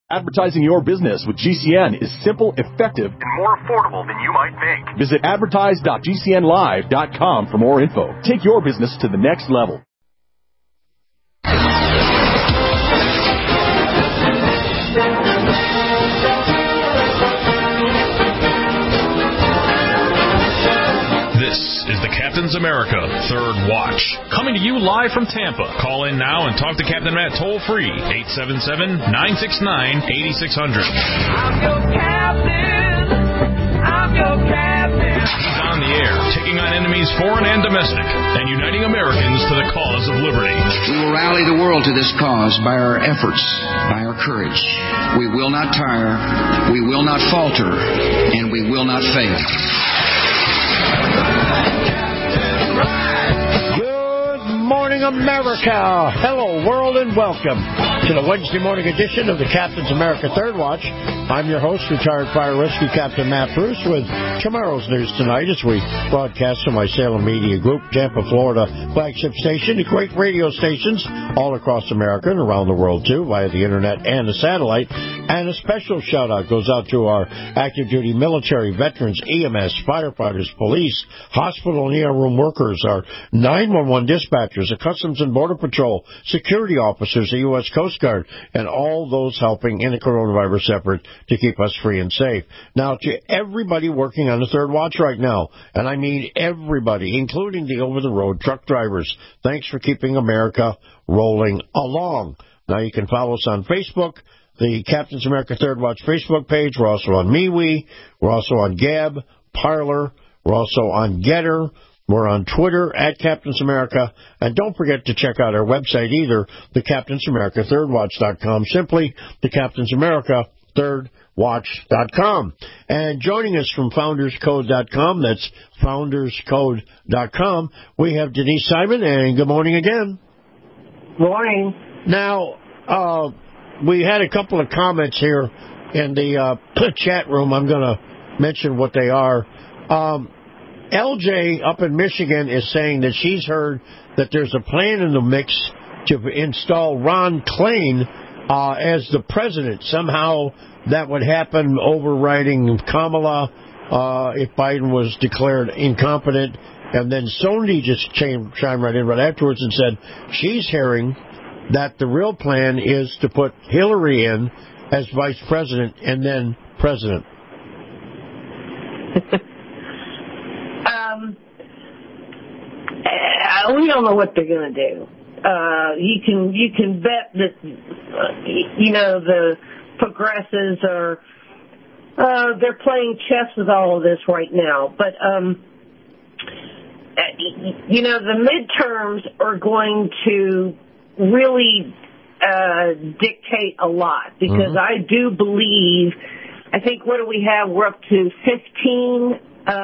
Advertising your business with GCN is simple, effective, and more affordable than you might think. Visit advertise.gcnlive.com for more info. Take your business to the next level. This is the Captain's America Third Watch, coming to you live from Tampa. Call in now and talk to Captain Matt toll-free, 877-969-8600. I'm your captain. I'm your captain. He's on the air, taking on enemies foreign and domestic, and uniting Americans to the cause of liberty. We will rally the world to this cause by our efforts, by our courage. We will not tire, we will not falter, and we will not fail. Good morning, America. Hello, world, and welcome to the Wednesday morning edition of the Captain's America Third Watch. I'm your host, retired fire rescue Captain Matt Bruce, with tomorrow's news tonight as we broadcast from my Salem Media Group, Tampa, Florida flagship station, the great radio stations all across America and around the world, too, via the internet and the satellite. And a special shout-out goes out to our active-duty military, veterans, EMS, firefighters, police, hospital and ER room workers, our 911 dispatchers, the Customs and Border Patrol, security officers, the U.S. Coast Guard, and all those helping in the coronavirus effort to keep us free and safe. Now, to everybody working on the Third Watch right now, and I mean everybody, including the over-the-road truck drivers, thanks for keeping America rolling along. Now, you can follow us on Facebook, the Captain's America Third Watch Facebook page. We're also on MeWe. We're also on Gab, Parler. We're also on Getter. We're on Twitter at Captain's America. And don't forget to check out our website either, the Captain's America ThirdWatch.com. Simply the Captain's America ThirdWatch.com. And joining us from FoundersCode.com, that's FoundersCode.com, we have Denise Simon, and good morning again. Morning. Now, we had a couple of comments here in the chat room. I'm going to mention what they are. LJ up in Michigan is saying that she's heard that there's a plan in the mix to install Ron Klain as the president. Somehow that would happen, overriding Kamala if Biden was declared incompetent. And then Sondi just chimed right in right afterwards and said she's hearing that the real plan is to put Hillary in as vice president and then president. We don't know what they're going to do. You can bet that the progressives are they're playing chess with all of this right now. But the midterms are going to really dictate a lot, because I do believe, I think, what do we have? We're up to 15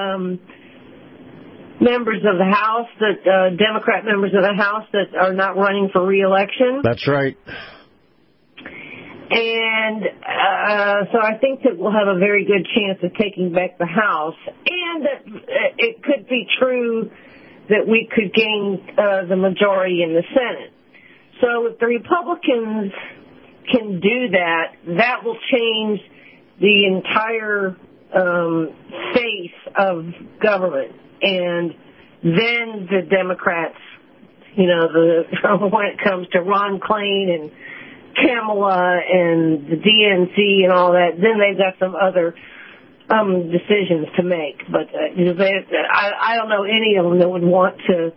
members of the House, Democrat members of the House that are not running for re-election. That's right. And so I think that we'll have a very good chance of taking back the House, and that it could be true that we could gain the majority in the Senate. So if the Republicans can do that, that will change the entire face of government. And then the Democrats, when it comes to Ron Klain and Kamala and the DNC and all that, then they've got some other decisions to make. But I don't know any of them that would want to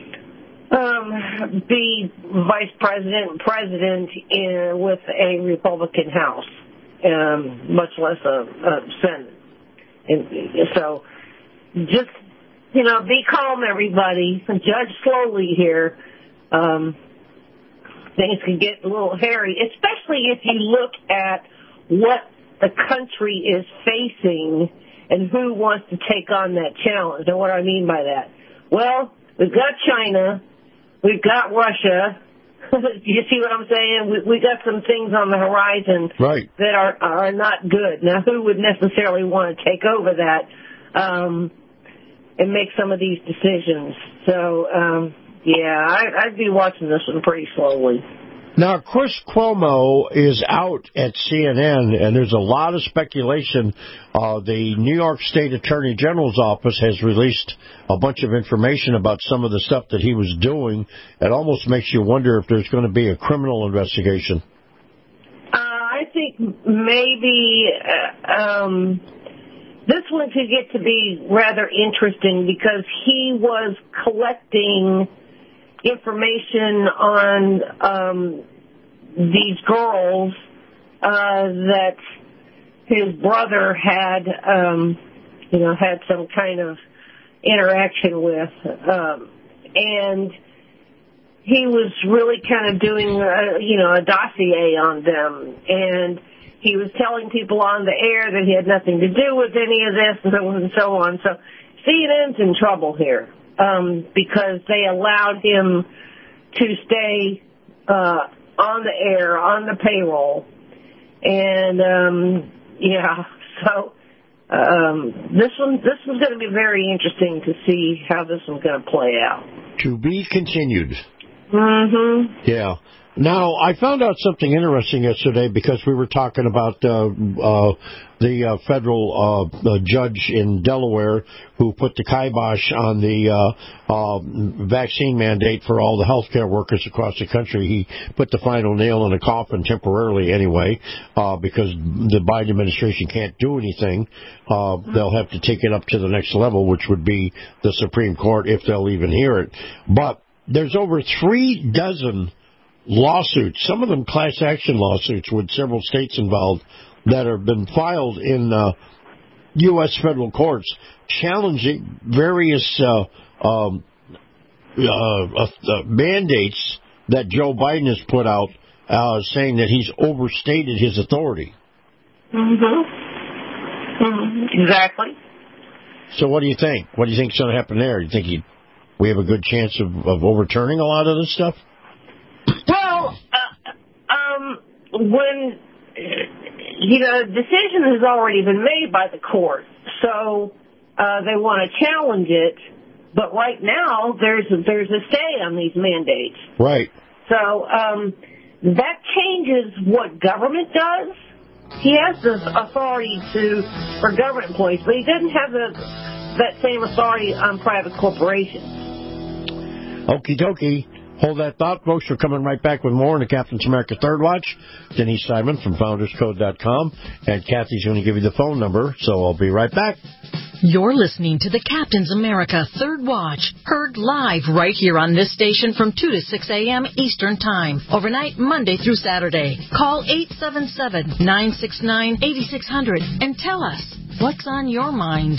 be vice president and president with a Republican House, much less a Senate. And so just, be calm, everybody. Judge slowly here. Things can get a little hairy, especially if you look at what the country is facing and who wants to take on that challenge. And what I mean by that? Well, we've got China. We've got Russia. You see what I'm saying? We got some things on the horizon that are not good. Now, who would necessarily want to take over that and make some of these decisions? So, I'd be watching this one pretty slowly. Now, Chris Cuomo is out at CNN, and there's a lot of speculation. The New York State Attorney General's office has released a bunch of information about some of the stuff that he was doing. It almost makes you wonder if there's going to be a criminal investigation. I think maybe this one could get to be rather interesting because he was collecting information on these girls that his brother had, had some kind of interaction with, and he was really kind of doing, a dossier on them, and he was telling people on the air that he had nothing to do with any of this, and so on. So CNN's in trouble here because they allowed him to stay on the air, on the payroll, and so this one's going to be very interesting to see how this one's going to play out. To be continued. Mm-hmm. Yeah. Now, I found out something interesting yesterday because we were talking about the federal judge in Delaware who put the kibosh on the vaccine mandate for all the healthcare workers across the country. He put the final nail in the coffin temporarily anyway because the Biden administration can't do anything. They'll have to take it up to the next level, which would be the Supreme Court if they'll even hear it. But there's over 36 lawsuits, some of them class action lawsuits with several states involved that have been filed in U.S. federal courts challenging various mandates that Joe Biden has put out saying that he's overstated his authority. Exactly. So what do you think? What do you think is going to happen there? Do you think we have a good chance of overturning a lot of this stuff? Well, when decision has already been made by the court, so they want to challenge it. But right now, there's a stay on these mandates. Right. So that changes what government does. He has the authority for government employees, but he doesn't have that same authority on private corporations. Okie dokie. Hold that thought, folks. We're coming right back with more on the Captain's America Third Watch. Denise Simon from FoundersCode.com. And Kathy's going to give you the phone number, so I'll be right back. You're listening to the Captain's America Third Watch, heard live right here on this station from 2 to 6 a.m. Eastern Time, overnight Monday through Saturday. Call 877-969-8600 and tell us what's on your mind.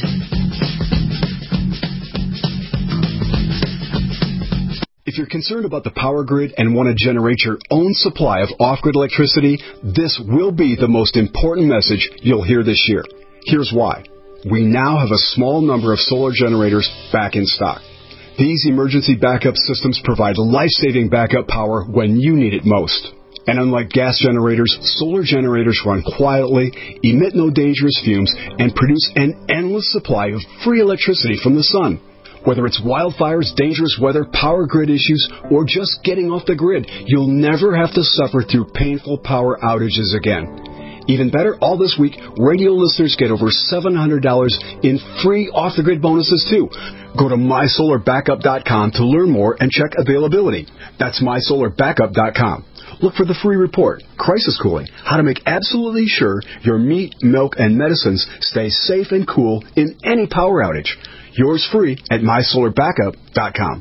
If you're concerned about the power grid and want to generate your own supply of off-grid electricity, this will be the most important message you'll hear this year. Here's why. We now have a small number of solar generators back in stock. These emergency backup systems provide life-saving backup power when you need it most. And unlike gas generators, solar generators run quietly, emit no dangerous fumes, and produce an endless supply of free electricity from the sun. Whether it's wildfires, dangerous weather, power grid issues, or just getting off the grid, you'll never have to suffer through painful power outages again. Even better, all this week, radio listeners get over $700 in free off-the-grid bonuses, too. Go to MySolarBackup.com to learn more and check availability. That's MySolarBackup.com. Look for the free report, Crisis Cooling, how to make absolutely sure your meat, milk, and medicines stay safe and cool in any power outage. Yours free at MySolarBackup.com.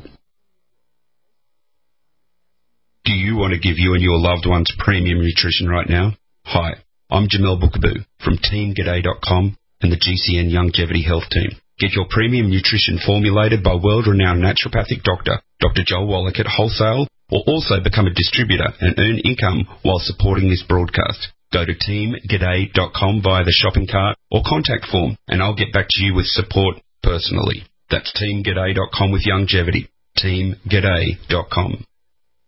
Do you want to give you and your loved ones premium nutrition right now? Hi, I'm Jamel Bookaboo from TeamGaday.com and the GCN Longevity Health Team. Get your premium nutrition formulated by world-renowned naturopathic doctor, Dr. Joel Wallach at Wholesale, or also become a distributor and earn income while supporting this broadcast. Go to TeamGaday.com via the shopping cart or contact form, and I'll get back to you with support personally. That's TeamGaday.com with longevity. TeamGaday.com.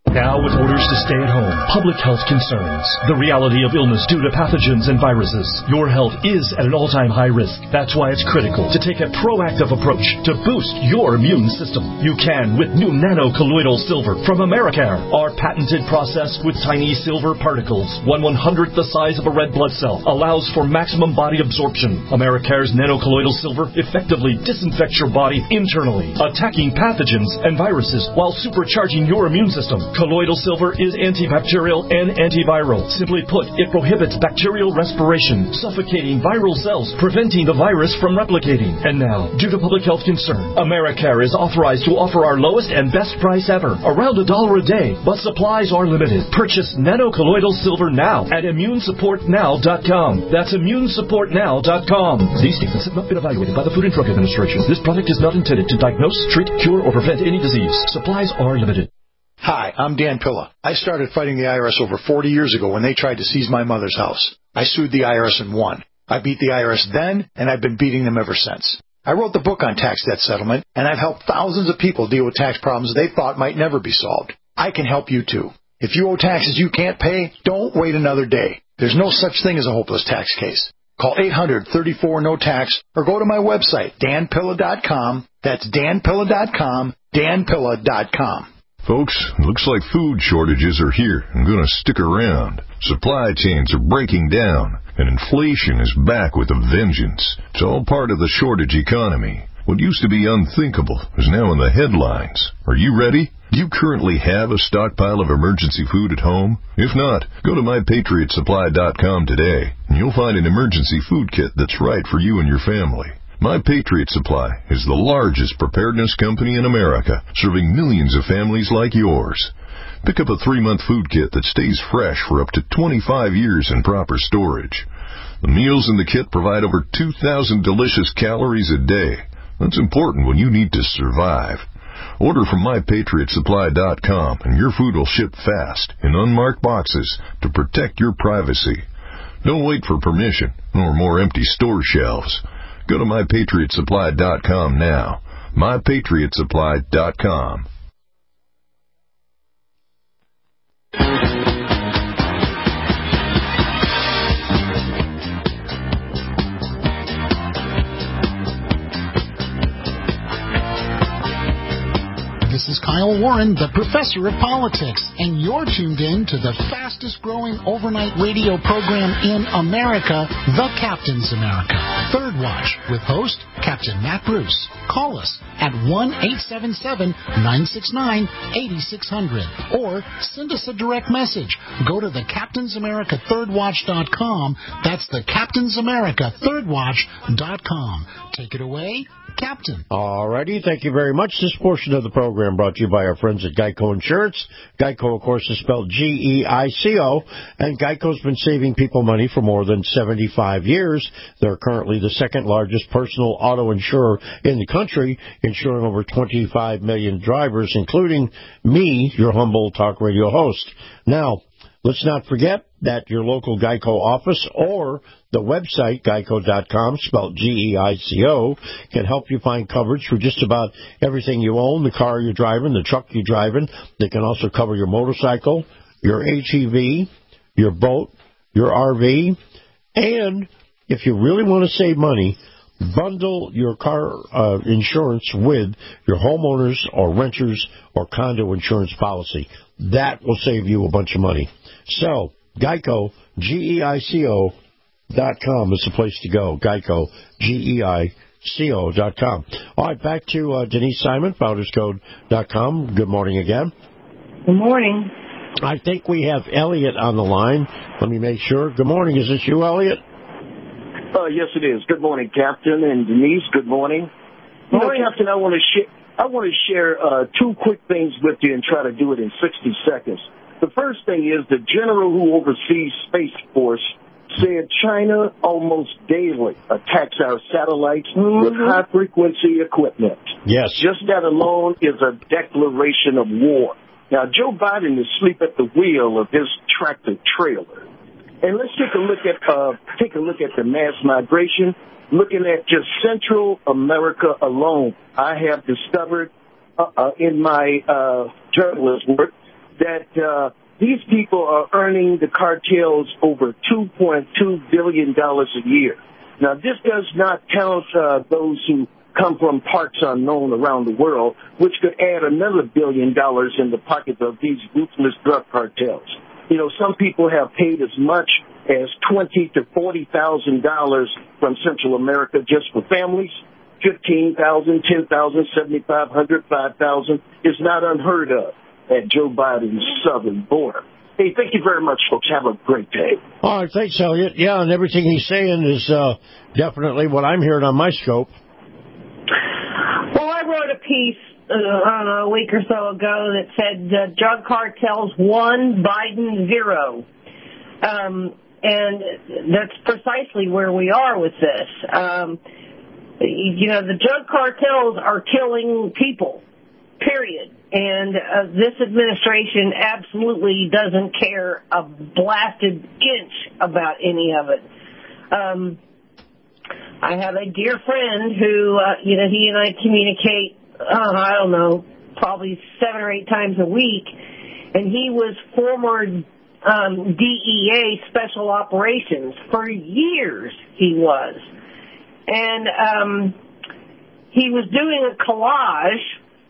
Now with orders to stay at home, public health concerns, the reality of illness due to pathogens and viruses, your health is at an all-time high risk. That's why it's critical to take a proactive approach to boost your immune system. You can with new nano-colloidal silver from Americare. Our patented process with tiny silver particles, 1/100th the size of a red blood cell, allows for maximum body absorption. Americare's nano-colloidal silver effectively disinfects your body internally, attacking pathogens and viruses while supercharging your immune system. Colloidal silver is antibacterial and antiviral. Simply put, it prohibits bacterial respiration, suffocating viral cells, preventing the virus from replicating. And now, due to public health concern, Americare is authorized to offer our lowest and best price ever, around $1 a day, but supplies are limited. Purchase nano-colloidal silver now at immunesupportnow.com. That's immunesupportnow.com. These statements have not been evaluated by the Food and Drug Administration. This product is not intended to diagnose, treat, cure, or prevent any disease. Supplies are limited. Hi, I'm Dan Pilla. I started fighting the IRS over 40 years ago when they tried to seize my mother's house. I sued the IRS and won. I beat the IRS then, and I've been beating them ever since. I wrote the book on tax debt settlement, and I've helped thousands of people deal with tax problems they thought might never be solved. I can help you too. If you owe taxes you can't pay, don't wait another day. There's no such thing as a hopeless tax case. Call 800-34-NO-TAX or go to my website, danpilla.com. That's danpilla.com, danpilla.com. Folks, looks like food shortages are here and going to stick around. Supply chains are breaking down, and inflation is back with a vengeance. It's all part of the shortage economy. What used to be unthinkable is now in the headlines. Are you ready? Do you currently have a stockpile of emergency food at home? If not, go to mypatriotsupply.com today, and you'll find an emergency food kit that's right for you and your family. My Patriot Supply is the largest preparedness company in America, serving millions of families like yours. Pick up a 3-month food kit that stays fresh for up to 25 years in proper storage. The meals in the kit provide over 2,000 delicious calories a day. That's important when you need to survive. Order from mypatriotsupply.com and your food will ship fast in unmarked boxes to protect your privacy. Don't wait for permission or more empty store shelves. Go to mypatriotsupply.com now. mypatriotsupply.com. This is Kyle Warren, the professor of politics, and you're tuned in to the fastest-growing overnight radio program in America, The Captain's America. Third Watch, with host Captain Matt Bruce. Call us at 1-877-969-8600 or send us a direct message. Go to thecaptainsamericathirdwatch.com. That's thecaptainsamericathirdwatch.com. Take it away, Captain. Alrighty, thank you very much. This portion of the program brought to you by our friends at Geico Insurance. Geico, of course, is spelled G-E-I-C-O, and Geico's been saving people money for more than 75 years. They're currently the second largest personal auto insurer in the country, insuring over 25 million drivers, including me, your humble talk radio host. Now, let's not forget that your local Geico office or the website, geico.com, spelled G-E-I-C-O, can help you find coverage for just about everything you own, the car you're driving, the truck you're driving. They can also cover your motorcycle, your ATV, your boat, your RV, and if you really want to save money, bundle your car insurance with your homeowners or renters or condo insurance policy. That will save you a bunch of money. So, Geico, Geico.com is the place to go. Geico, Geico.com. All right, back to Denise Simon, FoundersCode.com. Good morning again. Good morning. I think we have Elliot on the line. Let me make sure. Good morning. Is this you, Elliot? Yes, it is. Good morning, Captain, and Denise. Good morning. Morning. Captain, I want to share 2 quick things with you and try to do it in 60 seconds. The first thing is the general who oversees Space Force said China almost daily attacks our satellites with high-frequency equipment. Yes. Just that alone is a declaration of war. Now, Joe Biden is asleep at the wheel of his tractor trailer. And let's take a look at the mass migration. Looking at just Central America alone, I have discovered in my journalist work that these people are earning the cartels over $2.2 billion a year. Now, this does not count those who come from parts unknown around the world, which could add another $1 billion in the pockets of these ruthless drug cartels. You know, some people have paid as much as $20,000 to $40,000 from Central America just for families. $15,000, $10,000, $7,500, $5,000 is not unheard of at Joe Biden's southern border. Hey, thank you very much, folks. Have a great day. All right, thanks, Elliot. Yeah, and everything he's saying is definitely what I'm hearing on my scope. Well, I wrote a piece, a week or so ago that said drug cartels 1, Biden 0. And that's precisely where we are with this. You know, the drug cartels are killing people, period. And this administration absolutely doesn't care a blasted inch about any of it. I have a dear friend who, he and I communicate, I don't know, probably 7 or 8 times a week. And he was former DEA Special Operations. For years he was. And he was doing a collage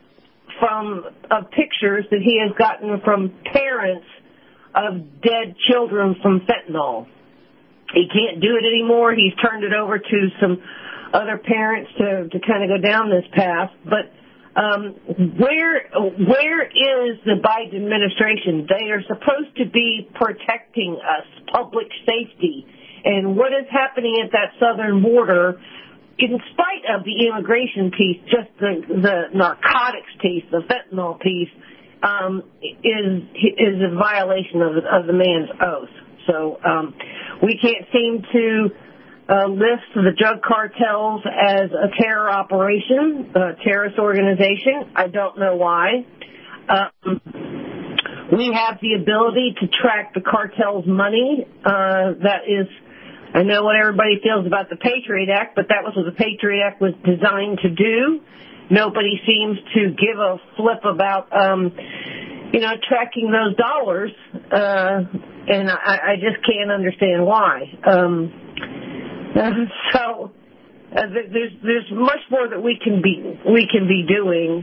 of pictures that he has gotten from parents of dead children from fentanyl. He can't do it anymore. He's turned it over to some other parents to kind of go down this path. But where is the Biden administration? They are supposed to be protecting us, public safety. And what is happening at that southern border, in spite of the immigration piece, just the narcotics piece, the fentanyl piece, is a violation of the man's oath. So we can't seem to list the drug cartels as a terror operation, a terrorist organization. I don't know why. We have the ability to track the cartel's money. That is, I know what everybody feels about the Patriot Act, but that was what the Patriot Act was designed to do. Nobody seems to give a flip about, tracking those dollars, and I just can't understand why. So there's much more that we can be doing,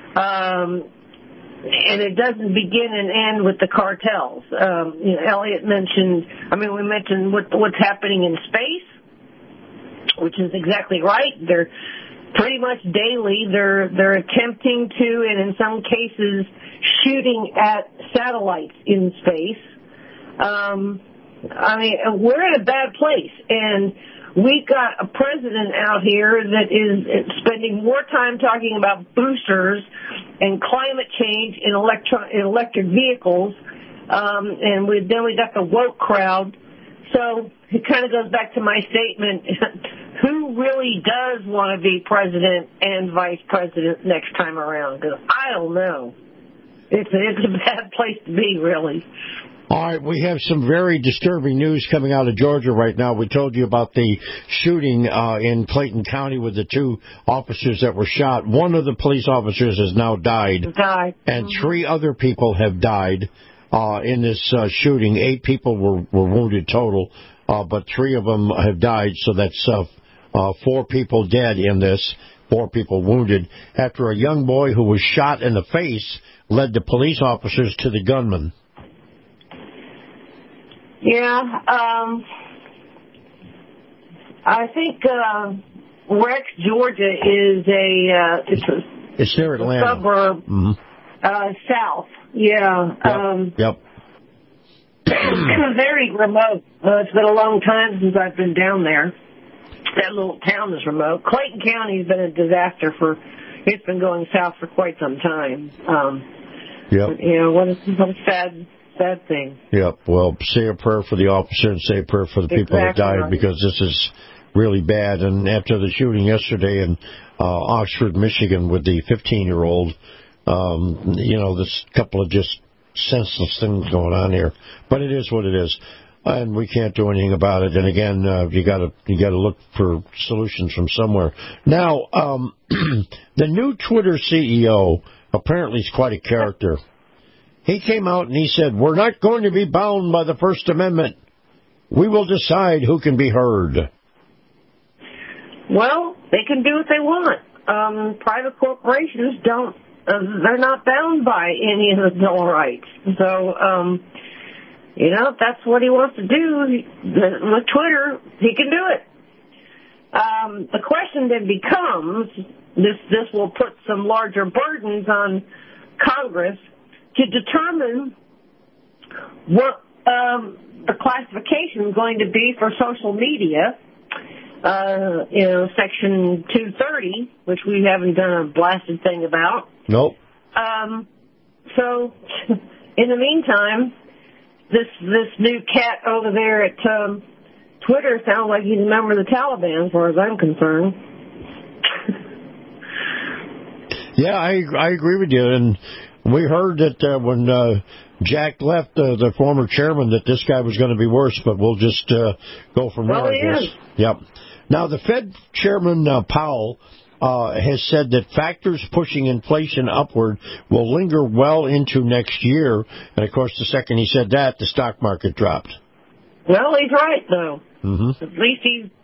and it doesn't begin and end with the cartels. Elliot mentioned, we mentioned what's happening in space, which is exactly right. They're pretty much daily. They're attempting to, and in some cases, shooting at satellites in space. We're in a bad place, and we've got a president out here that is spending more time talking about boosters and climate change in electric vehicles, and then we got the woke crowd. So it kind of goes back to my statement. Who really does want to be president and vice president next time around? Because I don't know. It's a bad place to be, really. All right, we have some very disturbing news coming out of Georgia right now. We told you about the shooting in Clayton County with the 2 officers that were shot. One of the police officers has now died. And 3 other people have died in this shooting. 8 people were wounded total, but 3 of them have died, so that's 4 people dead in this, 4 people wounded, after a young boy who was shot in the face led the police officers to the gunman. Yeah, I think Rex, Georgia is it's near Atlanta. Suburb, south. Yeah. Yep. Very remote. It's been a long time since I've been down there. That little town is remote. Clayton County has been a disaster it's been going south for quite some time. What a sad thing. Yep. Well, say a prayer for the officer and say a prayer for the people that died, right, because this is really bad. And after the shooting yesterday in Oxford, Michigan, with the 15-year-old, there's a couple of just senseless things going on here. But it is what it is, and we can't do anything about it. And again, you got to look for solutions from somewhere. Now, the new Twitter CEO apparently is quite a character. He came out and he said, we're not going to be bound by the First Amendment. We will decide who can be heard. Well, they can do what they want. Private corporations don't, they're not bound by any of the Bill of Rights. So, if that's what he wants to do with Twitter, he can do it. The question then becomes, this will put some larger burdens on Congress to determine what the classification is going to be for social media. Section 230, which we haven't done a blasted thing about. Nope. So, in the meantime, this new cat over there at Twitter sounds like he's a member of the Taliban, as far as I'm concerned. Yeah, I agree with you. And we heard that when Jack left, the former chairman, that this guy was going to be worse, but we'll just go from there, I guess. Yep. Now, the Fed Chairman Powell has said that factors pushing inflation upward will linger well into next year. And, of course, the second he said that, the stock market dropped. Well, he's right, though. Mm-hmm. At least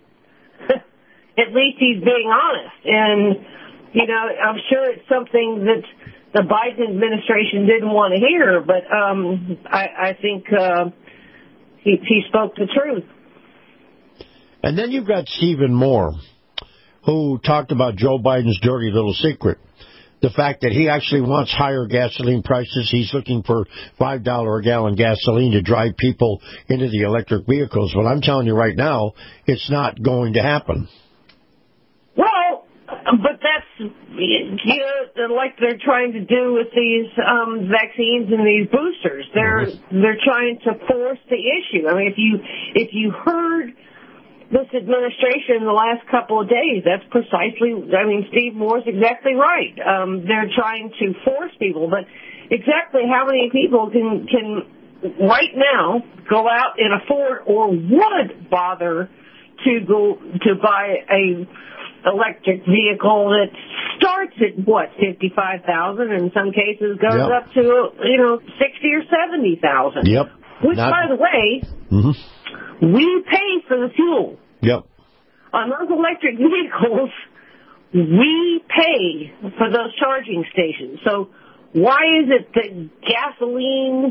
he's being honest. And, I'm sure it's something that the Biden administration didn't want to hear, but I think he spoke the truth. And then you've got Stephen Moore, who talked about Joe Biden's dirty little secret, the fact that he actually wants higher gasoline prices. He's looking for $5 a gallon gasoline to drive people into the electric vehicles. Well, I'm telling you right now, it's not going to happen. Well, but that's, like they're trying to do with these vaccines and these boosters. They're trying to force the issue. I mean, if you heard this administration in the last couple of days, that's precisely, Steve Moore's exactly right. They're trying to force people, but exactly how many people can right now go out and afford or would bother to buy a electric vehicle that starts at $55,000, in some cases goes up to $60,000 or $70,000. Yep. Which, by the way, we pay for the fuel. Yep. On those electric vehicles, we pay for those charging stations. So why is it that gasoline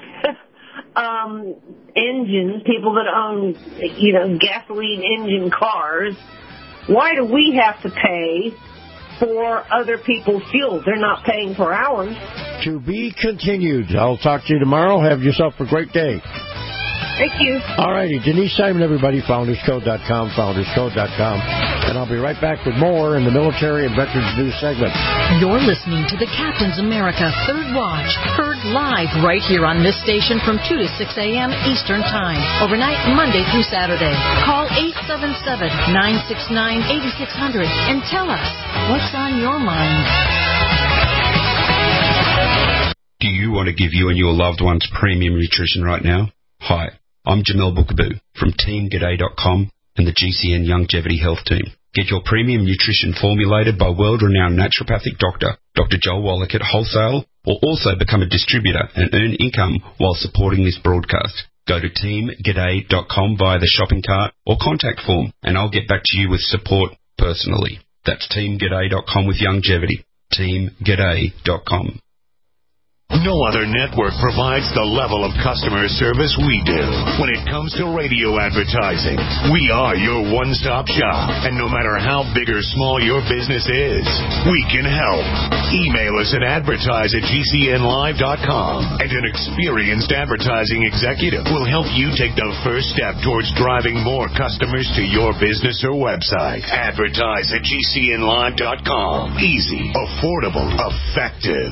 engines, people that own, gasoline engine cars, why do we have to pay for other people's fuel? They're not paying for ours. To be continued. I'll talk to you tomorrow. Have yourself a great day. Thank you. All righty. Denise Simon, everybody. FoundersCode.com, FoundersCode.com. And I'll be right back with more in the Military and Veterans News segment. You're listening to the Captain's America Third Watch, heard live right here on this station from 2 to 6 a.m. Eastern Time, overnight Monday through Saturday. Call 877-969-8600 and tell us what's on your mind. Do you want to give you and your loved ones premium nutrition right now? Hi, I'm Jamel Bookaboo from TeamGaday.com and the GCN Longevity Health Team. Get your premium nutrition formulated by world-renowned naturopathic doctor, Dr. Joel Wallach at wholesale, or also become a distributor and earn income while supporting this broadcast. Go to TeamGaday.com via the shopping cart or contact form, and I'll get back to you with support personally. That's TeamGaday.com with longevity. TeamGaday.com. No other network provides the level of customer service we do. When it comes to radio advertising, we are your one-stop shop. And no matter how big or small your business is, we can help. Email us at advertise@gcnlive.com, and an experienced advertising executive will help you take the first step towards driving more customers to your business or website. Advertise@gcnlive.com. Easy, affordable, effective.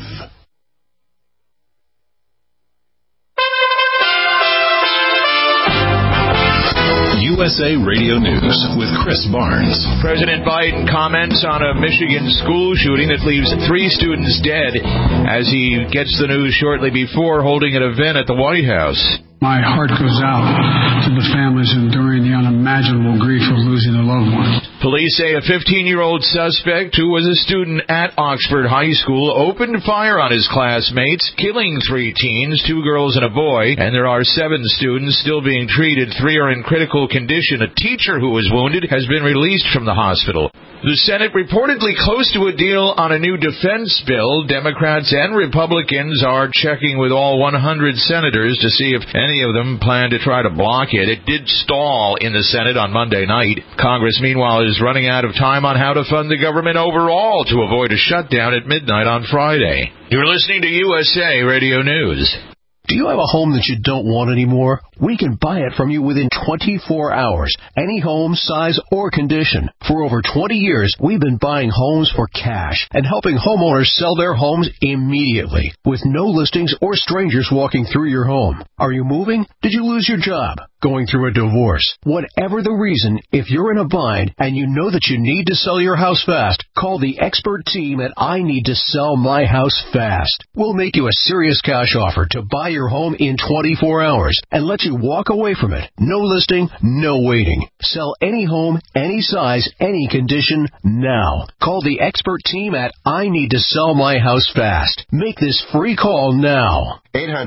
USA Radio News with Chris Barnes. President Biden comments on a Michigan school shooting that leaves 3 students dead as he gets the news shortly before holding an event at the White House. My heart goes out to the families enduring the unimaginable grief of losing a loved one. Police say a 15-year-old suspect who was a student at Oxford High School opened fire on his classmates, killing 3 teens, 2 girls and a boy, and there are 7 students still being treated. 3 are in critical condition. A teacher who was wounded has been released from the hospital. The Senate reportedly close to a deal on a new defense bill. Democrats and Republicans are checking with all 100 senators to see if any of them plan to try to block it. It did stall in the Senate on Monday night. Congress, meanwhile, is running out of time on how to fund the government overall to avoid a shutdown at midnight on Friday. You're listening to USA Radio News. Do you have a home that you don't want anymore? We can buy it from you within 24 hours. Any home, size, or condition. For over 20 years, we've been buying homes for cash and helping homeowners sell their homes immediately with no listings or strangers walking through your home. Are you moving? Did you lose your job? Going through a divorce? Whatever the reason, if you're in a bind and you know that you need to sell your house fast, call the expert team at I Need to Sell My House Fast. We'll make you a serious cash offer to buy your home in 24 hours and let you walk away from it. No listing, no waiting. Sell any home, any size, any condition, now. Call the expert team at I Need to Sell My House Fast. Make this free call now.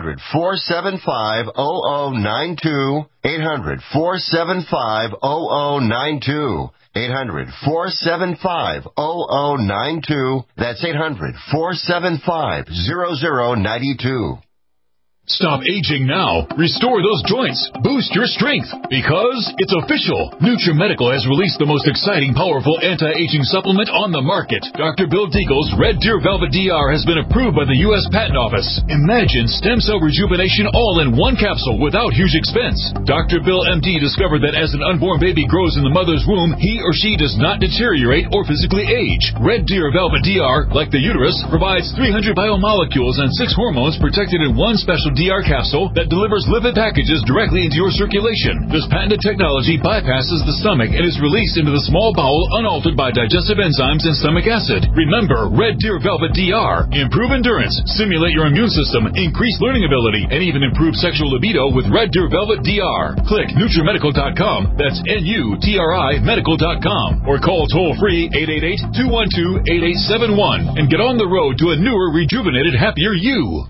800-475-0092. 800-475-0092. 800-475-0092. That's 800-475-0092. Stop aging now. Restore those joints. Boost your strength. Because it's official. NutriMedical has released the most exciting, powerful anti-aging supplement on the market. Dr. Bill Deagle's Red Deer Velvet DR has been approved by the U.S. Patent Office. Imagine stem cell rejuvenation all in one capsule without huge expense. Dr. Bill MD discovered that as an unborn baby grows in the mother's womb, he or she does not deteriorate or physically age. Red Deer Velvet DR, like the uterus, provides 300 biomolecules and 6 hormones protected in one special DR capsule that delivers lipid packages directly into your circulation. This patented technology bypasses the stomach and is released into the small bowel unaltered by digestive enzymes and stomach acid. Remember, Red Deer Velvet DR. Improve endurance, stimulate your immune system, increase learning ability, and even improve sexual libido with Red Deer Velvet DR. Click NutriMedical.com. That's NUTRI Medical.com. Or call toll-free 888-212-8871 and get on the road to a newer, rejuvenated, happier you.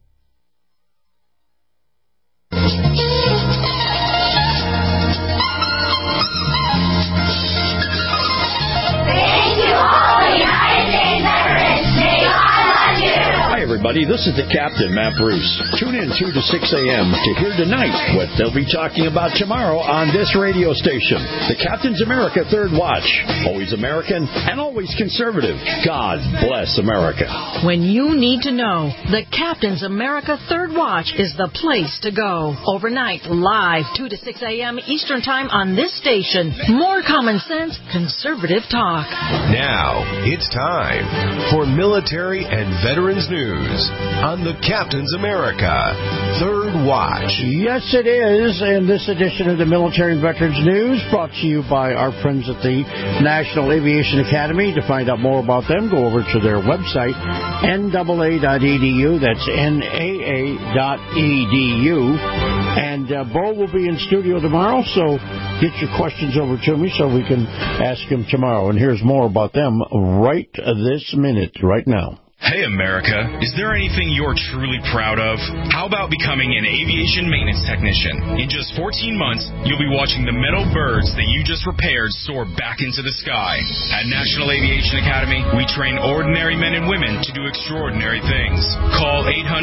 Everybody, this is the Captain, Matt Bruce. Tune in 2 to 6 a.m. to hear tonight what they'll be talking about tomorrow on this radio station. The Captain's America Third Watch. Always American and always conservative. God bless America. When you need to know, the Captain's America Third Watch is the place to go. Overnight, live, 2 to 6 a.m. Eastern Time on this station. More common sense, conservative talk. Now, it's time for military and veterans news on the Captain's America Third Watch. Yes, it is. And this edition of the Military and Veterans News brought to you by our friends at the National Aviation Academy. To find out more about them, go over to their website, NAA.edu. That's NAA.edu. And Bo will be in studio tomorrow, so get your questions over to me so we can ask him tomorrow. And here's more about them right this minute, right now. Hey, America, is there anything you're truly proud of? How about becoming an aviation maintenance technician? In just 14 months, you'll be watching the metal birds that you just repaired soar back into the sky. At National Aviation Academy, we train ordinary men and women to do extraordinary things. Call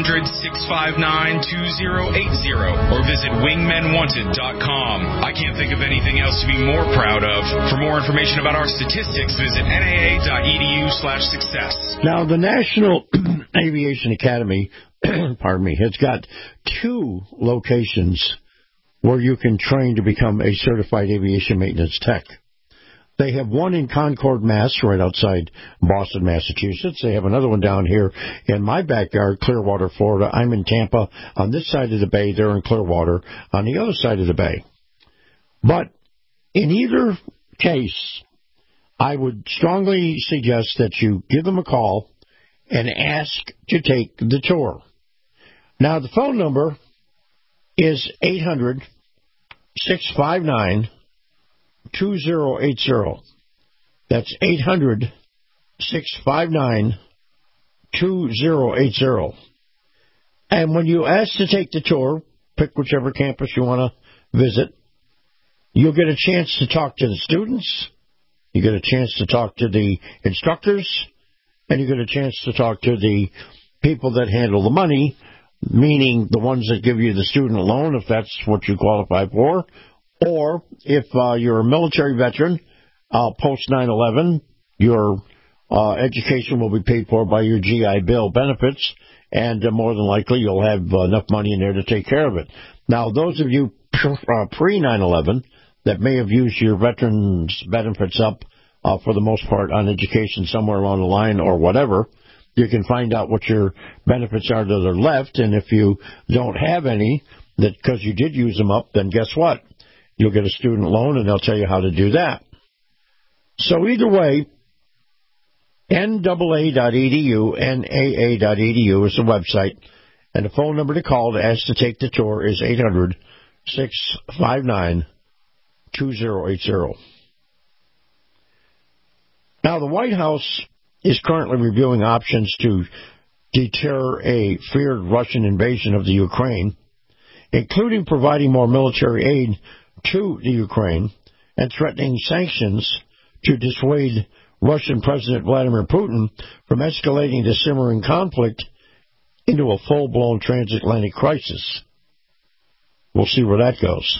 800-659-2080 or visit wingmenwanted.com. I can't think of anything else to be more proud of. For more information about our statistics, visit naa.edu/success. Now, the National Aviation Academy, pardon me, has got 2 locations where you can train to become a certified aviation maintenance tech. They have one in Concord, Mass., right outside Boston, Massachusetts. They have another one down here in my backyard, Clearwater, Florida. I'm in Tampa on this side of the bay. They're in Clearwater on the other side of the bay. But in either case, I would strongly suggest that you give them a call and ask to take the tour. Now, the phone number is 800-659-2080. That's 800-659-2080. And when you ask to take the tour, pick whichever campus you want to visit, you'll get a chance to talk to the students, you get a chance to talk to the instructors, and you get a chance to talk to the people that handle the money, meaning the ones that give you the student loan, if that's what you qualify for, or if you're a military veteran, post 9/11, your education will be paid for by your GI Bill benefits, and more than likely you'll have enough money in there to take care of it. Now, those of you pre-9/11 that may have used your veterans benefits up for the most part on education somewhere along the line or whatever, you can find out what your benefits are that are left, and if you don't have any, that because you did use them up, then guess what? You'll get a student loan, and they'll tell you how to do that. So either way, NAA.edu, NAA.edu is the website, and the phone number to call to ask to take the tour is 800-659-2080. Now, the White House is currently reviewing options to deter a feared Russian invasion of the Ukraine, including providing more military aid to the Ukraine and threatening sanctions to dissuade Russian President Vladimir Putin from escalating the simmering conflict into a full-blown transatlantic crisis. We'll see where that goes.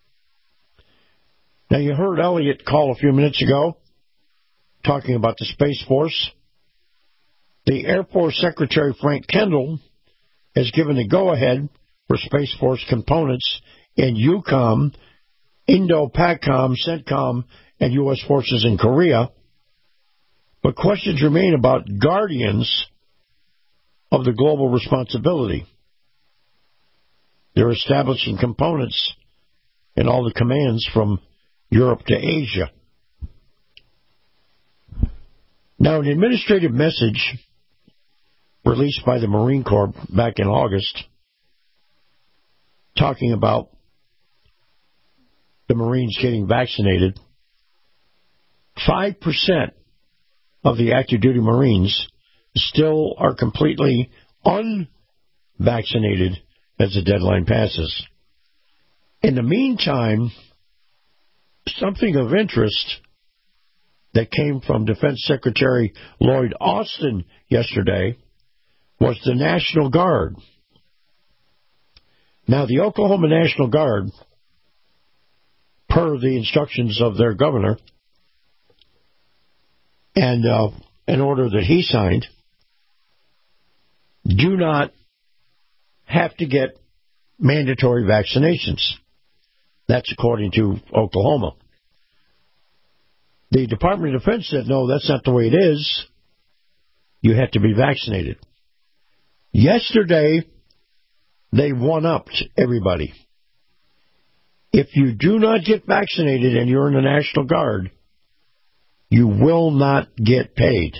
Now, you heard Elliot call a few minutes ago talking about the Space Force. The Air Force Secretary Frank Kendall has given the go-ahead for Space Force components in EUCOM, Indo-PACOM, CENTCOM, and U.S. forces in Korea. But questions remain about guardians of the global responsibility. They're establishing components in all the commands from Europe to Asia. Now, an administrative message released by the Marine Corps back in August talking about the Marines getting vaccinated. 5% of the active duty Marines still are completely unvaccinated as the deadline passes. In the meantime, something of interest that came from Defense Secretary Lloyd Austin yesterday was the National Guard. Now, the Oklahoma National Guard, per the instructions of their governor, and an order that he signed, do not have to get mandatory vaccinations. That's according to Oklahoma. The Department of Defense said, no, that's not the way it is. You have to be vaccinated. Yesterday, they one-upped everybody. If you do not get vaccinated and you're in the National Guard, you will not get paid.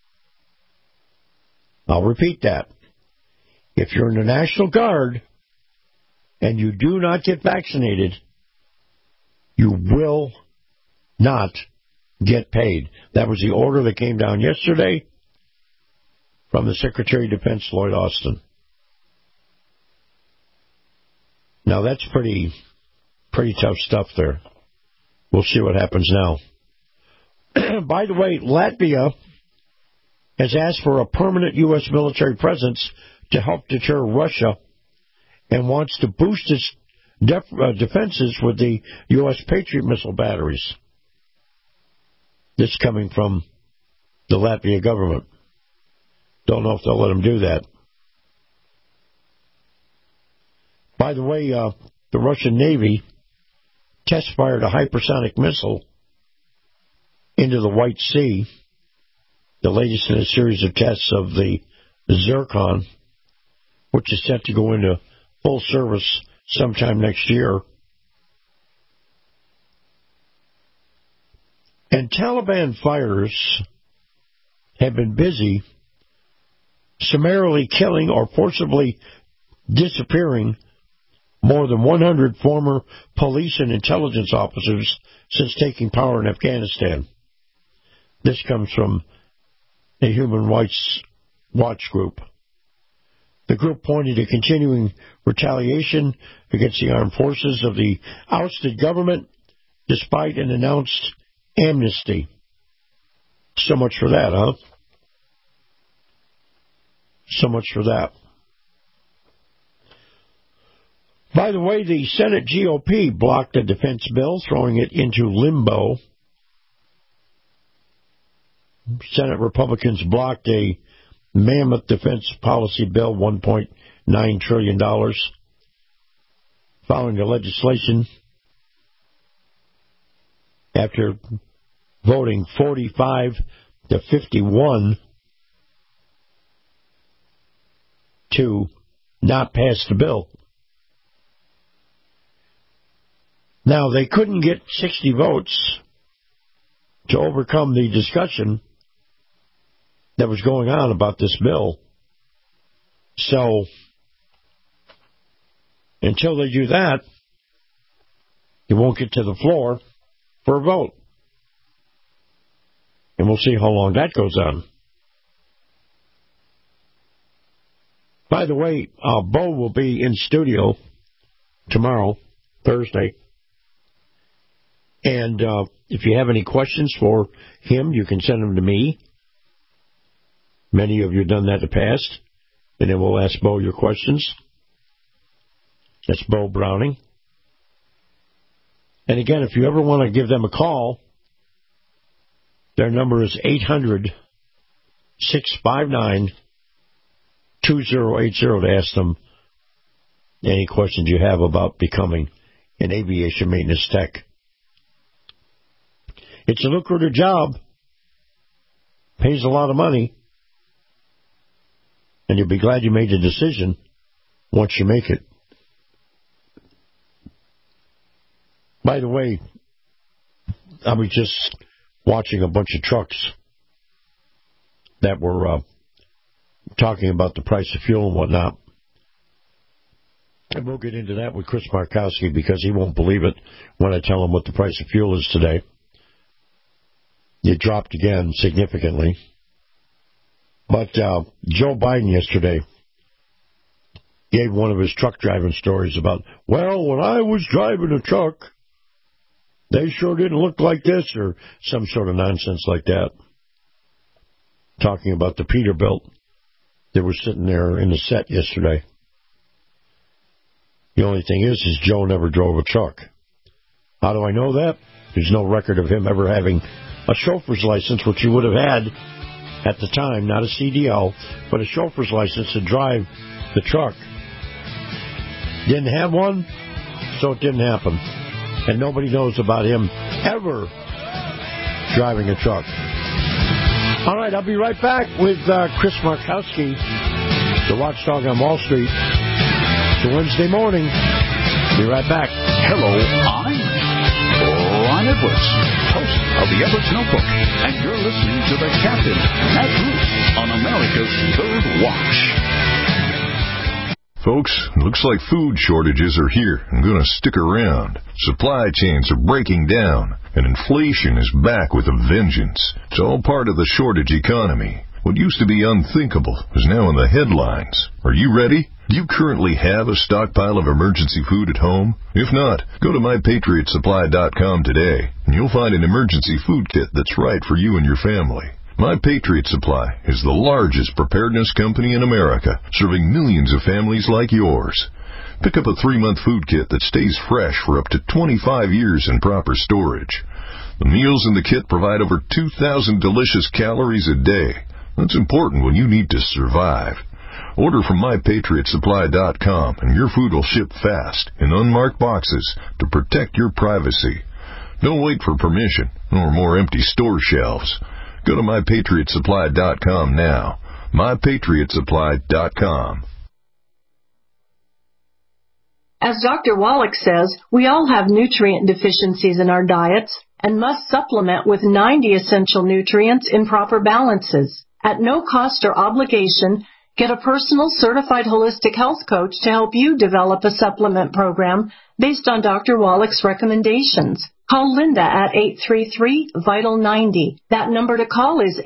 I'll repeat that. If you're in the National Guard and you do not get vaccinated, you will not get paid. That was the order that came down yesterday from the Secretary of Defense, Lloyd Austin. Now, that's pretty tough stuff there. We'll see what happens now. By the way, Latvia has asked for a permanent U.S. military presence to help deter Russia and wants to boost its defenses with the U.S. Patriot missile batteries. This coming from the Latvia government. Don't know if they'll let them do that. By the way, the Russian Navy test-fired a hypersonic missile into the White Sea, the latest in a series of tests of the Zircon, which is set to go into full service sometime next year. And Taliban fighters have been busy summarily killing or forcibly disappearing more than 100 former police and intelligence officers since taking power in Afghanistan. This comes from a Human Rights Watch group. The group pointed to continuing retaliation against the armed forces of the ousted government despite an announced amnesty. So much for that, huh? So much for that. By the way, the Senate GOP blocked a defense bill, throwing it into limbo. Senate Republicans blocked a mammoth defense policy bill, $1.9 trillion, following the legislation after voting 45 to 51 to not pass the bill. Now, they couldn't get 60 votes to overcome the discussion that was going on about this bill. So, until they do that, it won't get to the floor for a vote. And we'll see how long that goes on. By the way, Bo will be in studio tomorrow, Thursday. And if you have any questions for him, you can send them to me. Many of you have done that in the past. And then we'll ask Bo your questions. That's Bo Browning. And again, if you ever want to give them a call, their number is 800-659-2080 to ask them any questions you have about becoming an aviation maintenance tech. It's a lucrative job. Pays a lot of money. And you'll be glad you made the decision once you make it. By the way, I was just watching a bunch of trucks that were talking about the price of fuel and whatnot. And we'll get into that with Chris Markowski because he won't believe it when I tell him what the price of fuel is today. It dropped again significantly. But Joe Biden yesterday gave one of his truck driving stories about, well, when I was driving a truck, they sure didn't look like this, or some sort of nonsense like that. Talking about the Peterbilt that was sitting there in the set yesterday. The only thing is Joe never drove a truck. How do I know that? There's no record of him ever having a chauffeur's license, which he would have had at the time, not a CDL, but a chauffeur's license to drive the truck. Didn't have one, so it didn't happen. And nobody knows about him ever driving a truck. All right, I'll be right back with Chris Markowski, the watchdog on Wall Street. It's a Wednesday morning. Be right back. Hello, I'm Ron Edwards, host of the Edwards Notebook, and you're listening to the Captain, Matt Bruce, on America's Third Watch. Folks, looks like food shortages are here and going to stick around. Supply chains are breaking down, and inflation is back with a vengeance. It's all part of the shortage economy. What used to be unthinkable is now in the headlines. Are you ready? Do you currently have a stockpile of emergency food at home? If not, go to MyPatriotSupply.com today, and you'll find an emergency food kit that's right for you and your family. My Patriot Supply is the largest preparedness company in America, serving millions of families like yours. Pick up a 3-month food kit that stays fresh for up to 25 years in proper storage. The meals in the kit provide over 2,000 delicious calories a day. That's important when you need to survive. Order from MyPatriotSupply.com, and your food will ship fast in unmarked boxes to protect your privacy. Don't wait for permission or more empty store shelves. Go to MyPatriotSupply.com now. MyPatriotSupply.com. As Dr. Wallach says, we all have nutrient deficiencies in our diets and must supplement with 90 essential nutrients in proper balances. At no cost or obligation, get a personal certified holistic health coach to help you develop a supplement program based on Dr. Wallach's recommendations. Call Linda at 833-VITAL-90. That number to call is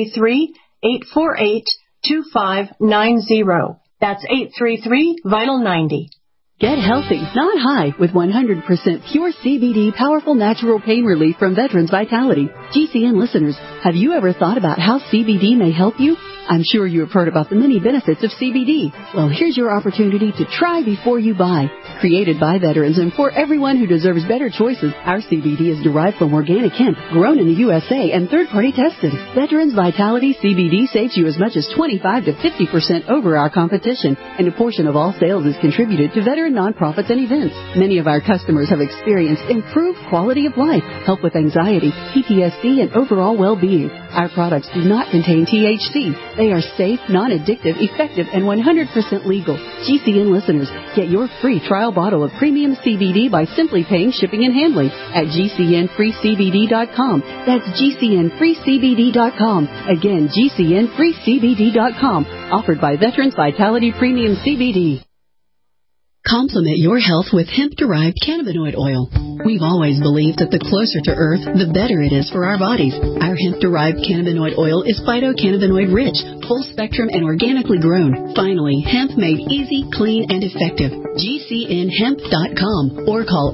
833-848-2590. That's 833-VITAL-90. Get healthy, not high, with 100% pure CBD powerful natural pain relief from Veterans Vitality. GCN listeners, have you ever thought about how CBD may help you? I'm sure you have heard about the many benefits of CBD. Well, here's your opportunity to try before you buy. Created by veterans and for everyone who deserves better choices, our CBD is derived from organic hemp, grown in the USA and third-party tested. Veterans Vitality CBD saves you as much as 25 to 50% over our competition, and a portion of all sales is contributed to veteran nonprofits and events. Many of our customers have experienced improved quality of life, help with anxiety, PTSD, and overall well-being. Our products do not contain THC. They are safe, non-addictive, effective, and 100% legal. GCN listeners, get your free trial bottle of premium CBD by simply paying shipping and handling at GCNFreeCBD.com. That's GCNFreeCBD.com. Again, GCNFreeCBD.com. Offered by Veterans Vitality Premium CBD. Complement your health with hemp-derived cannabinoid oil. We've always believed that the closer to Earth, the better it is for our bodies. Our hemp-derived cannabinoid oil is phytocannabinoid-rich, full-spectrum, and organically grown. Finally, hemp made easy, clean, and effective. GCNHemp.com or call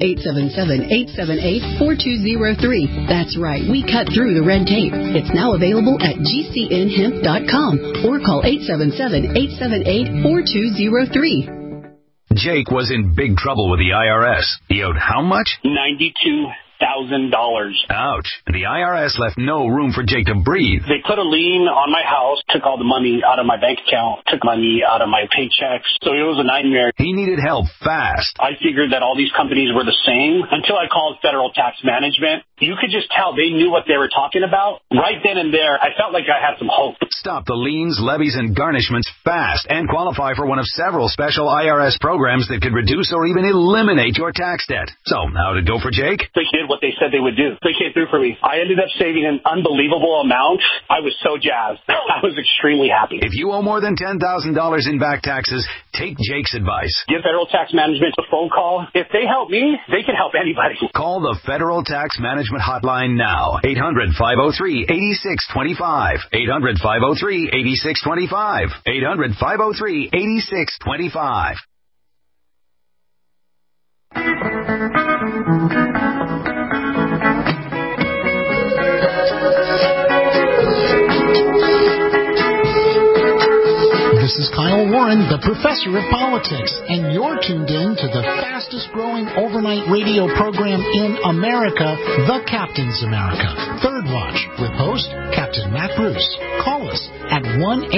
877-878-4203. That's right, we cut through the red tape. It's now available at GCNHemp.com or call 877-878-4203. Jake was in big trouble with the IRS. He owed how much? $92,000. Ouch. The IRS left no room for Jake to breathe. They put a lien on my house, took all the money out of my bank account, took money out of my paychecks. So it was a nightmare. He needed help fast. I figured that all these companies were the same until I called Federal Tax Management. You could just tell they knew what they were talking about. Right then and there, I felt like I had some hope. Stop the liens, levies, and garnishments fast and qualify for one of several special IRS programs that could reduce or even eliminate your tax debt. So, how did it go for Jake? They did what they said they would do. They came through for me. I ended up saving an unbelievable amount. I was so jazzed. I was extremely happy. If you owe more than $10,000 in back taxes, take Jake's advice. Give Federal Tax Management a phone call. If they help me, they can help anybody. Call the Federal Tax Management hotline now. 800-503-8625. 800-503-8625. 800-503-8625. This is Kyle Warren, the professor of politics, and you're tuned in to the fastest-growing overnight radio program in America, The Captain's America, Third Watch, with host Captain Matt Bruce. Call us at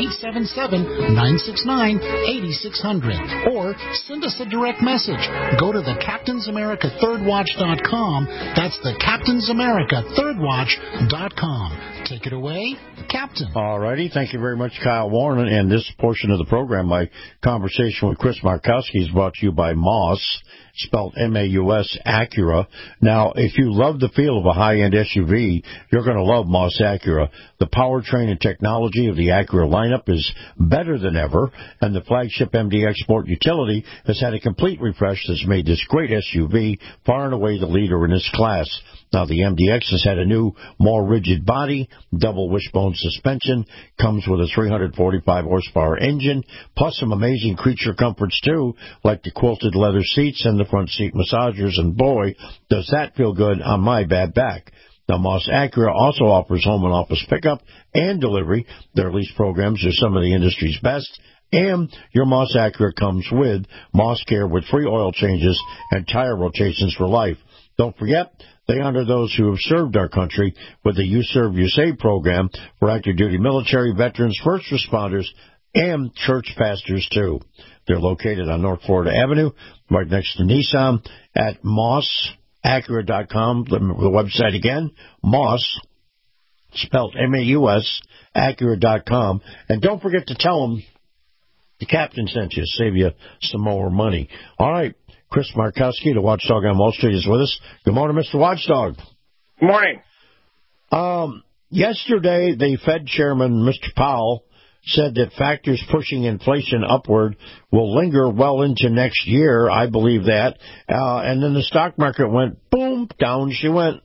1-877-969-8600 or send us a direct message. Go to the Captain's America ThirdWatch.com. That's the Captain's America ThirdWatch.com. Take it away, Captain. All righty. Thank you very much, Kyle Warren. And this portion of the program, my conversation with Chris Markowski, is brought to you by Moss, spelled M-A-U-S, Acura. Now, if you love the feel of a high-end SUV, you're going to love Moss Acura. The powertrain and technology of the Acura lineup is better than ever, and the flagship MDX Sport utility has had a complete refresh that's made this great SUV far and away the leader in its class. Now, the MDX has had a new, more rigid body, double wishbone suspension, comes with a 345-horsepower engine, plus some amazing creature comforts, too, like the quilted leather seats and the front seat massagers, and boy, does that feel good on my bad back. Now, Moss Acura also offers home and office pickup and delivery. Their lease programs are some of the industry's best. And your Moss Acura comes with Moss Care with free oil changes and tire rotations for life. Don't forget, they honor those who have served our country with the You Serve, You Save program for active duty military, veterans, first responders, and church pastors, too. They're located on North Florida Avenue, right next to Nissan, at MossAcura.com. The website again, Moss, spelled M-A-U-S, Acura.com. And don't forget to tell them the captain sent you, save you some more money. All right. Chris Markowski, the Watchdog on Wall Street, is with us. Good morning, Mr. Watchdog. Good morning. Yesterday, the Fed chairman, Mr. Powell, said that factors pushing inflation upward will linger well into next year. I believe that. And then the stock market went boom boom, down she went.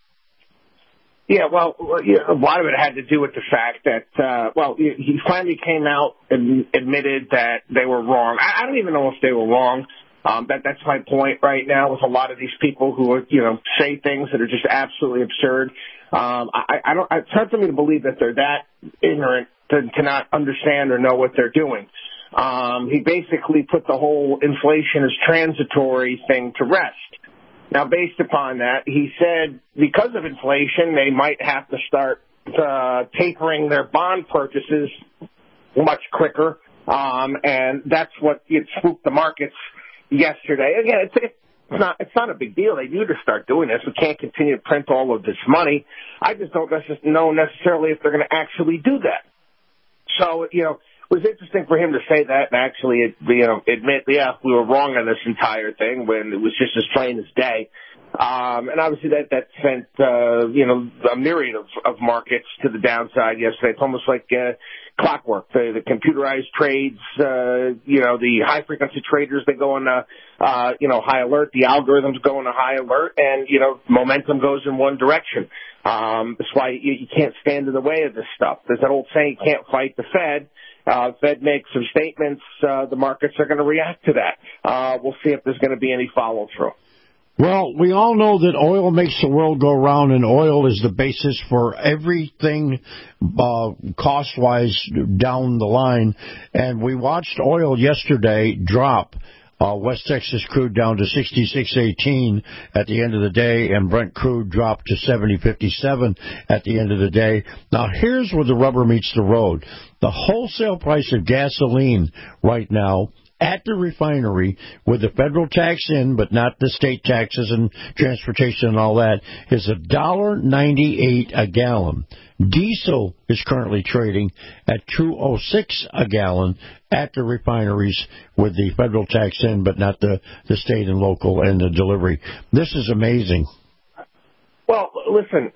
Yeah, well, a lot of it had to do with the fact that, he finally came out and admitted that they were wrong. I don't even know if they were wrong. That's my point right now with a lot of these people who are, say things that are just absolutely absurd. It's hard for me to believe that they're that ignorant to not understand or know what they're doing. He basically put the whole inflation as transitory thing to rest. Now, based upon that, he said because of inflation, they might have to start tapering their bond purchases much quicker, and that's what spooked the markets yesterday. Again, it's not a big deal. They need to start doing this. We can't continue to print all of this money. I just don't know necessarily if they're going to actually do that. So, it was interesting for him to say that and actually, admit, we were wrong on this entire thing when it was just as plain as day. And obviously that sent, a myriad of markets to the downside yesterday. It's almost like clockwork. The computerized trades, the high frequency traders, they go on, high alert. The algorithms go on a high alert and, momentum goes in one direction. That's why you can't stand in the way of this stuff. There's that old saying, you can't fight the Fed. Fed makes some statements, the markets are going to react to that. We'll see if there's going to be any follow-through. Well, we all know that oil makes the world go round, and oil is the basis for everything cost-wise down the line. And we watched oil yesterday drop. West Texas crude down to 66.18 at the end of the day, and Brent crude dropped to 70.57 at the end of the day. Now, here's where the rubber meets the road. The wholesale price of gasoline right now at the refinery, with the federal tax in, but not the state taxes and transportation and all that, is $1.98 a gallon. Diesel is currently trading at $2.06 a gallon at the refineries with the federal tax in, but not the state and local and the delivery. This is amazing. Well, listen,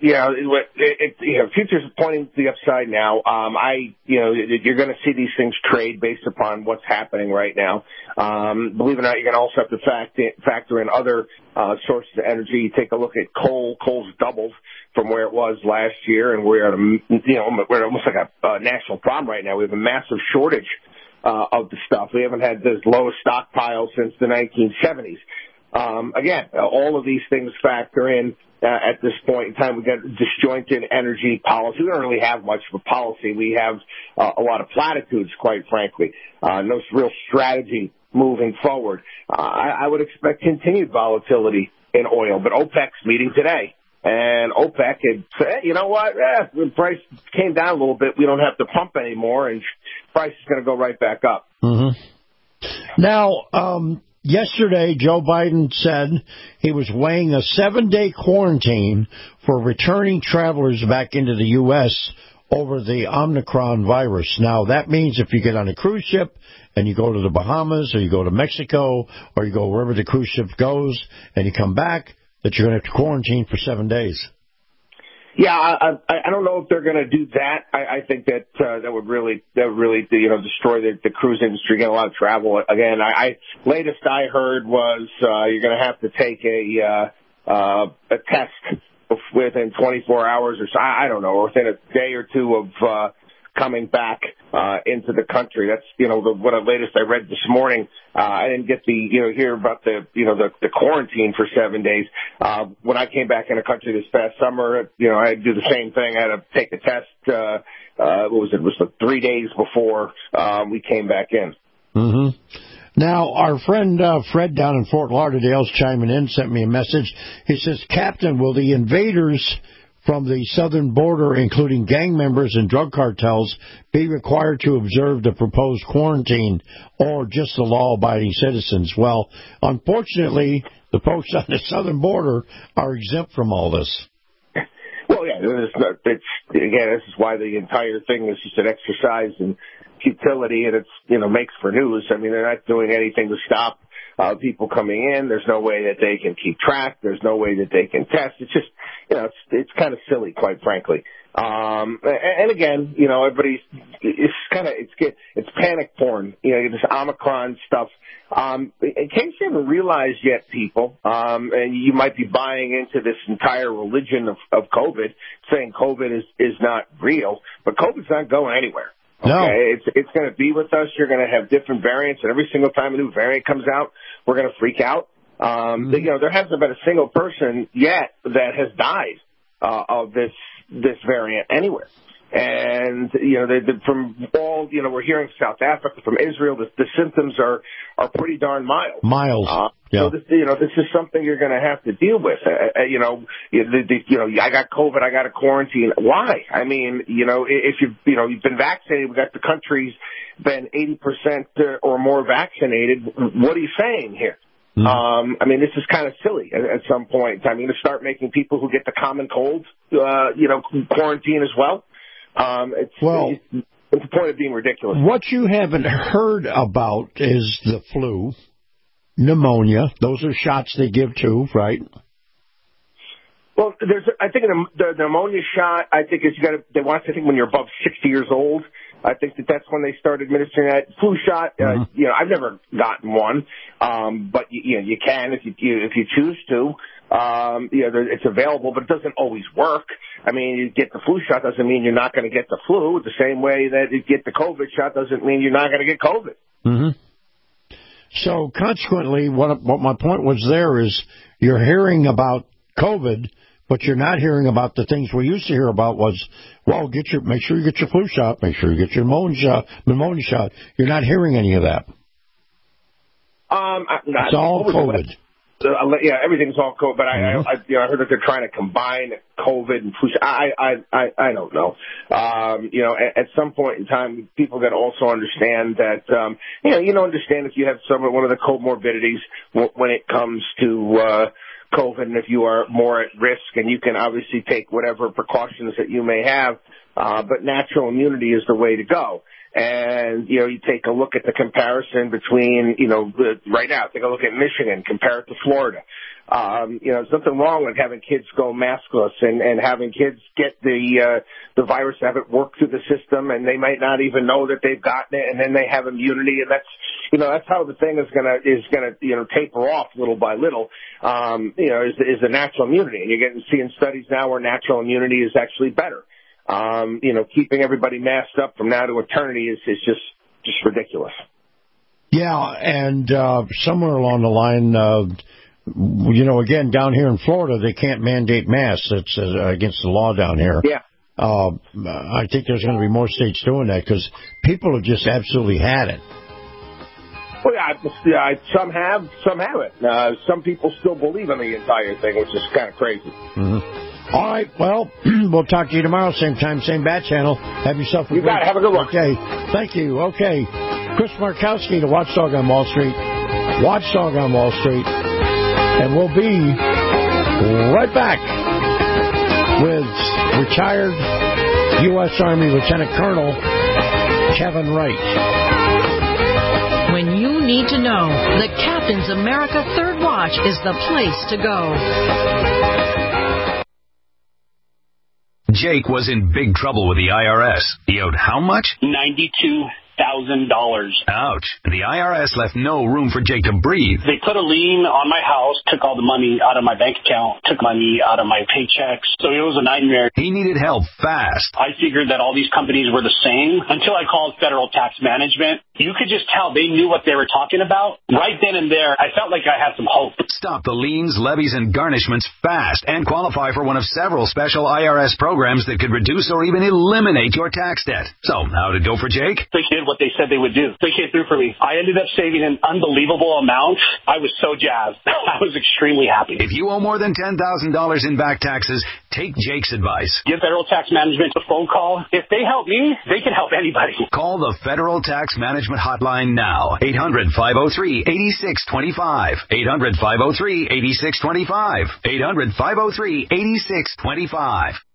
futures are pointing to the upside now. You're going to see these things trade based upon what's happening right now. Believe it or not, you're going to also have to factor in other sources of energy. You take a look at coal. Coal's doubled from where it was last year, and we're almost like a national problem right now. We have a massive shortage of the stuff. We haven't had the lowest stockpile since the 1970s. Again, all of these things factor in. At this point in time, we've got disjointed energy policy. We don't really have much of a policy. We have a lot of platitudes, quite frankly. No real strategy moving forward. I would expect continued volatility in oil, but OPEC's meeting today. And OPEC had said, you know what, the price came down a little bit. We don't have to pump anymore, and price is going to go right back up. Mm-hmm. Now, yesterday, Joe Biden said he was weighing a 7-day quarantine for returning travelers back into the U.S. over the Omicron virus. Now, that means if you get on a cruise ship and you go to the Bahamas or you go to Mexico or you go wherever the cruise ship goes and you come back, that you're going to have to quarantine for 7 days. Yeah, I don't know if they're going to do that. I think that would really destroy the cruise industry, get a lot of travel. Again, latest I heard was you're going to have to take a test within 24 hours or so. I don't know, within a day or two of coming back into the country. That's what latest I read this morning. I didn't get hear about the quarantine for 7 days. When I came back in the country this past summer, I had to do the same thing. I had to take a test. It was 3 days before we came back in. Mm-hmm. Now, our friend Fred down in Fort Lauderdale is chiming in, sent me a message. He says, Captain, will the invaders from the southern border, including gang members and drug cartels, be required to observe the proposed quarantine or just the law-abiding citizens? Well, unfortunately, the folks on the southern border are exempt from all this. Well, yeah, this is why the entire thing is just an exercise in futility, and it's makes for news. I mean, they're not doing anything to stop people coming in. There's no way that they can keep track. There's no way that they can test. It's just, it's kind of silly, quite frankly. And again, everybody's, it's panic porn. This Omicron stuff In case you haven't realized yet, people, and you might be buying into this entire religion of COVID, saying COVID is not real, but COVID's not going anywhere. Okay, no. It's going to be with us. You're going to have different variants, and every single time a new variant comes out, we're going to freak out. There hasn't been a single person yet that has died of this variant anywhere. And, from all, we're hearing South Africa, from Israel, the symptoms are pretty darn mild. Yeah. So this is something you're going to have to deal with. I got COVID, I got a quarantine. Why? I mean, if you've been vaccinated, we got the country's been 80% or more vaccinated. What are you saying here? I mean, this is kind of silly at some point. I mean, to start making people who get the common cold, quarantine as well. It's the point of being ridiculous. What you haven't heard about is the flu, pneumonia. Those are shots they give too, right? Well, I think the pneumonia shot, I think they want to think when you're above 60 years old. I think that's when they start administering that flu shot. I've never gotten one, but you can if you choose to. It's available, but it doesn't always work. I mean, you get the flu shot doesn't mean you're not going to get the flu. The same way that you get the COVID shot doesn't mean you're not going to get COVID. Mm-hmm. So consequently, what my point was there is you're hearing about COVID, but you're not hearing about the things we used to hear about was, make sure you get your flu shot, make sure you get your pneumonia shot. You're not hearing any of that. It's all COVID. Everything's all COVID, but I heard that they're trying to combine COVID and flu shot. I don't know. At some point in time, people got to also understand that, understand if you have one of the comorbidities when it comes to, COVID, and if you are more at risk, and you can obviously take whatever precautions that you may have, but natural immunity is the way to go. And, you take a look at the comparison between, right now, take a look at Michigan, compare it to Florida. There's nothing wrong with having kids go maskless and having kids get the virus, have it work through the system, and they might not even know that they've gotten it, and then they have immunity, and that's how the thing is gonna taper off little by little, is the natural immunity. And you're seeing studies now where natural immunity is actually better. Keeping everybody masked up from now to eternity is just ridiculous. Yeah, and somewhere along the line, again, down here in Florida, they can't mandate masks. It's against the law down here. Yeah. I think there's going to be more states doing that because people have just absolutely had it. Well, yeah, some have, some haven't. Some people still believe in the entire thing, which is kind of crazy. Mm-hmm. All right, well, we'll talk to you tomorrow, same time, same bat channel. Have yourself a You got it. Have a good one. Okay, thank you. Okay, Chris Markowski, the Watchdog on Wall Street. Watchdog on Wall Street. And we'll be right back with retired U.S. Army Lieutenant Colonel Kevin Wright. When you need to know, the Captain's America Third Watch is the place to go. Jake was in big trouble with the IRS. He owed how much? $92,000. Ouch. The IRS left no room for Jake to breathe. They put a lien on my house, took all the money out of my bank account, took money out of my paychecks. So it was a nightmare. He needed help fast. I figured that all these companies were the same until I called Federal Tax Management. You could just tell they knew what they were talking about. Right then and there, I felt like I had some hope. Stop the liens, levies, and garnishments fast and qualify for one of several special IRS programs that could reduce or even eliminate your tax debt. So, how'd it go for Jake? They did what they said they would do. They came through for me. I ended up saving an unbelievable amount. I was so jazzed. I was extremely happy. If you owe more than $10,000 in back taxes, take Jake's advice. Give Federal Tax Management a phone call. If they help me, they can help anybody. Call the Federal Tax Management Hotline now. 800-503-8625. 800-503-8625. 800-503-8625.